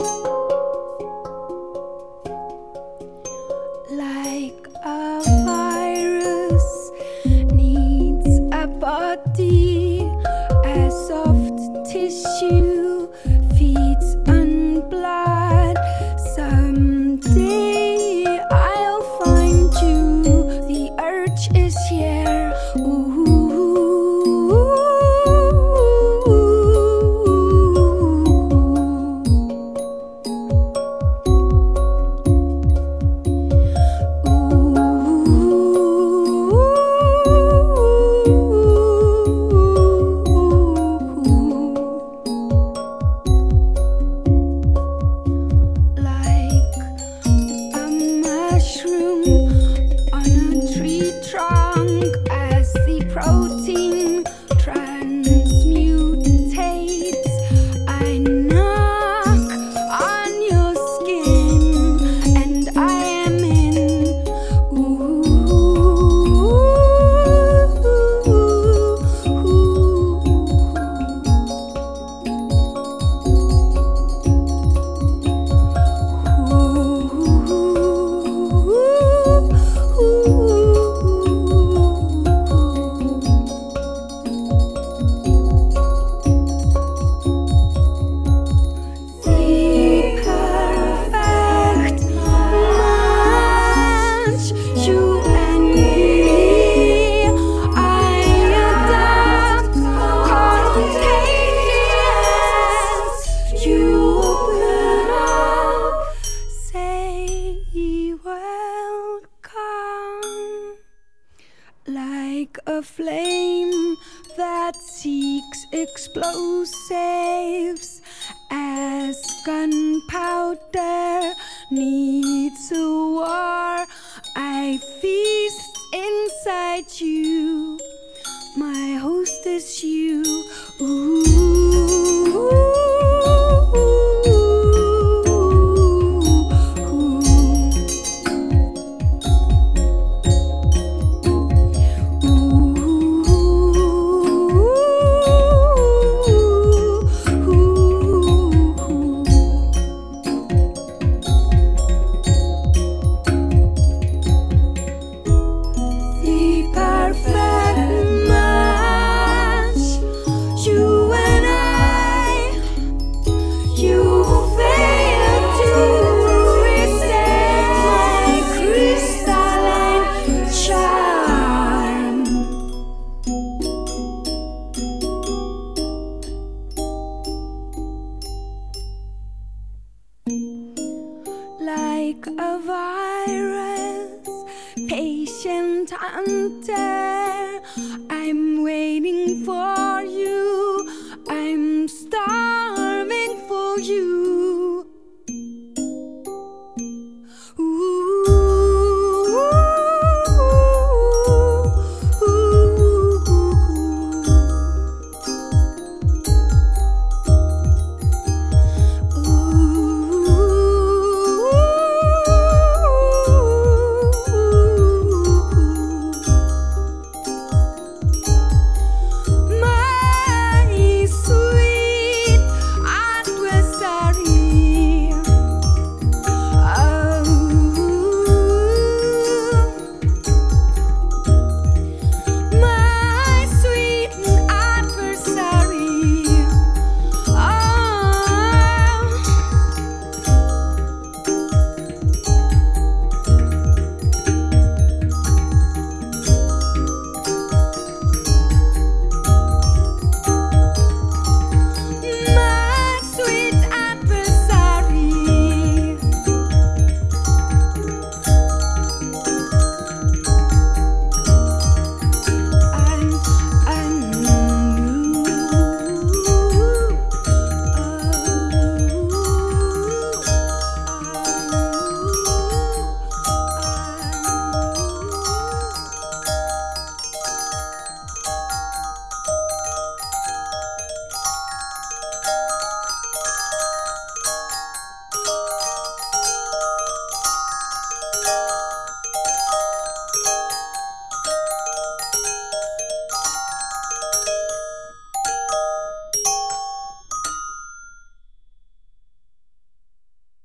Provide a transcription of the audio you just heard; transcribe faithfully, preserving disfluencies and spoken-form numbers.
Like a virus needs a body, a soft tissue feeds on blood. Someday I'll find you, the urge is here. Ooh. Protein transmutates. I knock on your skin and I am in. Ooh. Like a flame that seeks explosives, as gunpowder needs a war, I feast inside you. My host is you. Ooh. Like a virus, patient hunter